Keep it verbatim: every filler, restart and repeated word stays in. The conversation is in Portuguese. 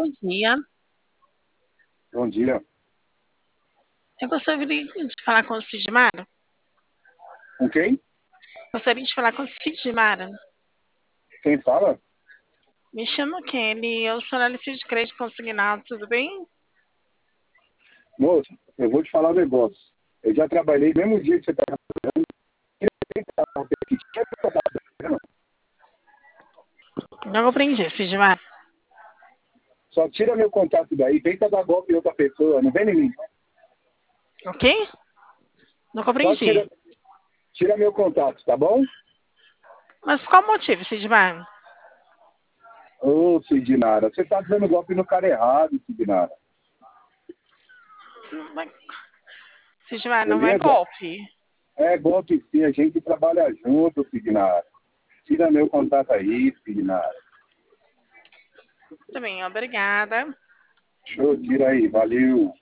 Bom dia. Bom dia. Eu gostaria de falar com o Sidmar. Com quem? Gostaria de falar com o Sidmar. Quem fala? Me chamo Kelly, eu sou analista de crédito consignado, tudo bem? Moço, eu vou te falar um negócio. Eu já trabalhei no mesmo dia que você está trabalhando. Não compreendi, Sidmar. Só tira meu contato daí, tenta dar golpe em outra pessoa, não vem em mim. Ok? Não Só compreendi. tira, tira meu contato, tá bom? Mas qual o motivo, Sidmar? Ô, Sidnara, você tá dando golpe no cara errado, Sidnara. Sidmar, não é Beleza? golpe. É golpe sim, a gente trabalha junto, Sidnara. Tira meu contato aí, Sidnara. Também, obrigada. Show, tira aí, valeu.